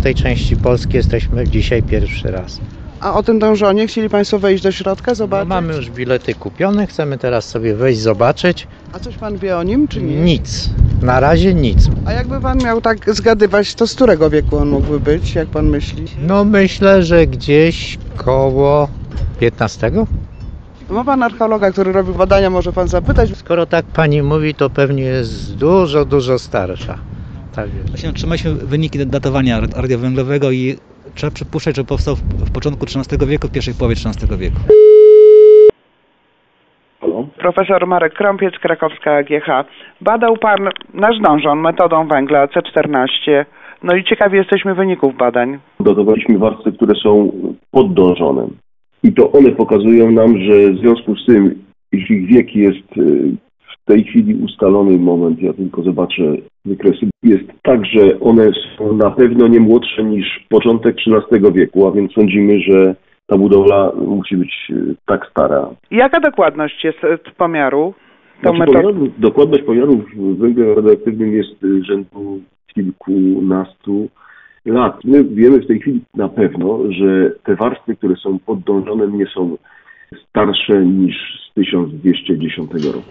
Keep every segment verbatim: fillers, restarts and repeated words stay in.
w tej części Polski jesteśmy dzisiaj pierwszy raz. A o tym dążonie chcieli Państwo wejść do środka, No, zobaczyć? mamy już bilety kupione, chcemy teraz sobie wejść, zobaczyć. A coś Pan wie o nim, czy nie? Nic. Na razie nic. A jakby Pan miał tak zgadywać, to z którego wieku on mógłby być, jak Pan myśli? No myślę, że gdzieś koło piętnastego. Ma Pan archeologa, który robił badania, może Pan zapytać? Skoro tak pani mówi, to pewnie jest dużo, dużo starsza. Tak jest. Właśnie otrzymaliśmy wyniki datowania radiowęglowego i trzeba przypuszczać, że powstał w, w początku trzynastego wieku, w pierwszej połowie trzynastego wieku. Halo? Profesor Marek Krąpiec, Krakowska A G H. Badał Pan nasz dążon metodą węgla C czternaście. No i ciekawi jesteśmy wyników badań. Dodawaliśmy warstwy, które są pod dążonem. I to one pokazują nam, że w związku z tym, iż ich wiek jest y, w tej chwili ustalony moment, ja tylko zobaczę wykresy, jest tak, że one są na pewno nie młodsze niż początek trzynastego wieku, a więc sądzimy, że ta budowla musi być y, tak stara. Jaka dokładność jest pomiaru? Tą Znaczy, metodą? pomiarów, dokładność pomiarów węglem radioaktywnym jest y, rzędu kilkunastu lat. My wiemy w tej chwili na pewno, że te warstwy, które są pod dążonem, nie są starsze niż z tysiąc dwieście dziesiątego roku.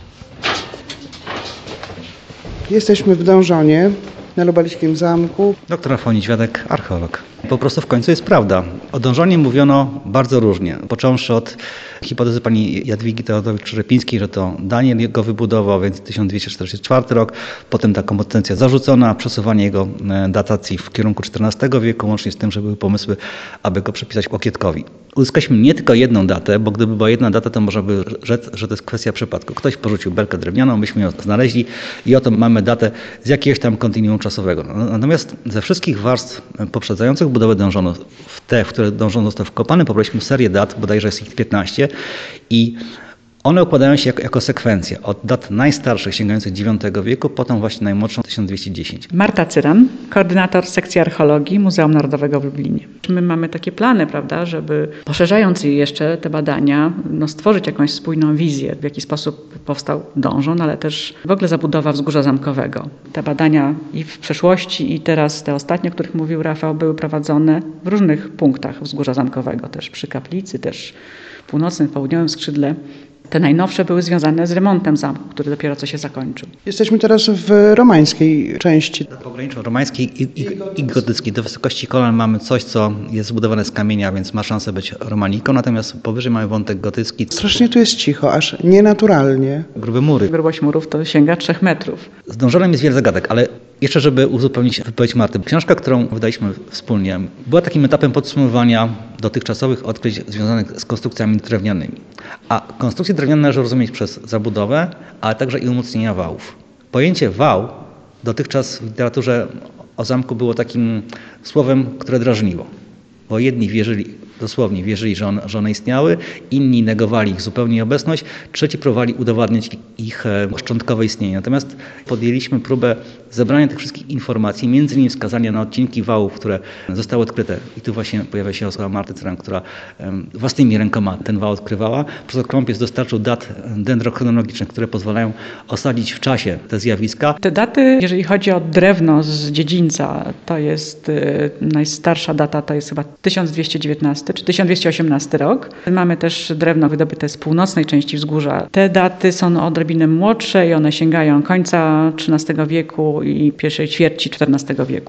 Jesteśmy w dążonie na Lubelskim Zamku. Doktor Rafał Niedźwiadek, archeolog. Po prostu w końcu jest prawda. O dążonie mówiono bardzo różnie. Począwszy od hipotezy pani Jadwigi Teodorowicz-Rzepińskiej, że to Daniel go wybudował, więc tysiąc dwieście czterdziesty czwarty rok. Potem ta kompetencja zarzucona, przesuwanie jego datacji w kierunku czternastego wieku, łącznie z tym, że były pomysły, aby go przypisać Łokietkowi. Uzyskaliśmy nie tylko jedną datę, bo gdyby była jedna data, to można by rzec, że to jest kwestia przypadku. Ktoś porzucił belkę drewnianą, myśmy ją znaleźli i oto mamy datę z jakiegoś tam kontinuum czasowego. Natomiast ze wszystkich warstw poprzedzających budowę dążonu, w te, w które dążon został wkopany, pobraliśmy serię dat, bodajże jest ich piętnaście i one układają się jako, jako sekwencja od dat najstarszych sięgających dziewiątego wieku, potem właśnie najmłodszą tysiąc dwieście dziesięć. Marta Cyran, koordynator sekcji archeologii Muzeum Narodowego w Lublinie. My mamy takie plany, prawda, żeby poszerzając jeszcze te badania, no, stworzyć jakąś spójną wizję, w jaki sposób powstał dążon, ale też w ogóle zabudowa Wzgórza Zamkowego. Te badania i w przeszłości, i teraz te ostatnie, o których mówił Rafał, były prowadzone w różnych punktach Wzgórza Zamkowego, też przy kaplicy, też w północnym, południowym skrzydle. Te najnowsze były związane z remontem zamku, który dopiero co się zakończył. Jesteśmy teraz w romańskiej części. Pograniczu romańskiej i, i, i gotyckiej. Do wysokości kolan mamy coś, co jest zbudowane z kamienia, więc ma szansę być romaniką, natomiast powyżej mamy wątek gotycki. Strasznie tu jest cicho, aż nienaturalnie. Grube mury. Grubość murów to sięga trzech metrów. Z dążonem jest wiele zagadek, ale jeszcze żeby uzupełnić wypowiedź Marty. Książka, którą wydaliśmy wspólnie, była takim etapem podsumowania dotychczasowych odkryć związanych z konstrukcjami drewnianymi. A konstrukcje drewniane należy rozumieć przez zabudowę, ale także i umocnienia wałów. Pojęcie wał dotychczas w literaturze o zamku było takim słowem, które drażniło. Bo jedni wierzyli, dosłownie wierzyli, że one, że one istniały, inni negowali ich zupełnie obecność, trzeci próbowali udowadniać ich szczątkowe istnienie. Natomiast podjęliśmy próbę zebrania tych wszystkich informacji, między innymi wskazania na odcinki wałów, które zostały odkryte. I tu właśnie pojawia się osoba Marty Cyran, która własnymi rękoma ten wał odkrywała. Profesor Krąpiec dostarczył dat dendrochronologicznych, które pozwalają osadzić w czasie te zjawiska. Te daty, jeżeli chodzi o drewno z dziedzińca, to jest y, najstarsza data, to jest chyba tysiąc dwieście dziewiętnasty czy tysiąc dwieście osiemnasty rok. Mamy też drewno wydobyte z północnej części wzgórza. Te daty są odrobinę młodsze i one sięgają końca trzynastego wieku i pierwszej ćwierci czternastego wieku.